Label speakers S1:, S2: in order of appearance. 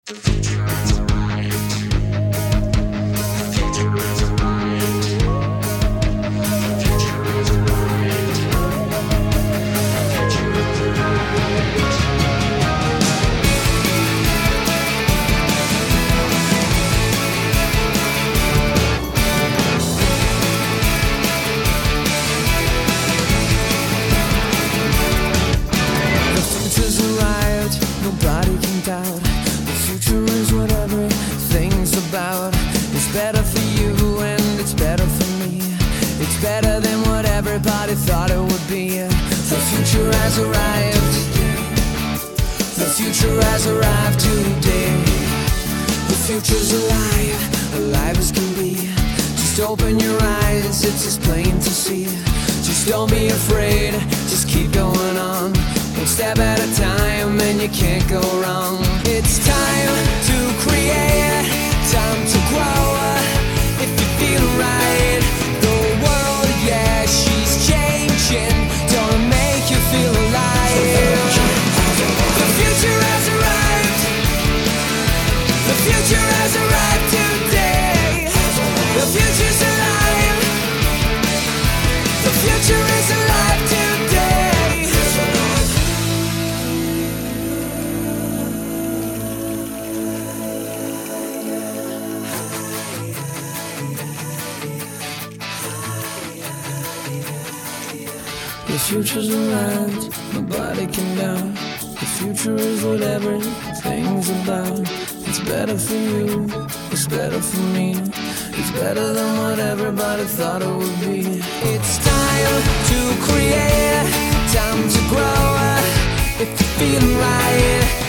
S1: Nobody can doubt. The future is what everything's about. It's better for you and it's better for me. It's better than what everybody thought it would be. The future has arrived. The future has arrived today. The future's alive, alive as can be. Just open your eyes, it's as plain to see. Just don't be afraid, just keep going on. One step at a time and you can't go wrong. It's time to create, time to grow. If you feel right, the world, yeah, she's changing. Don't make you feel alive. The future has arrived. The future has arrived today. The future's alive. The future is alive today. The future's arrived, nobody can doubt. The future is what everything's about. It's better for you, it's better for me. It's better than what everybody thought it would be. It's time to create, time to grow. If you're feeling right,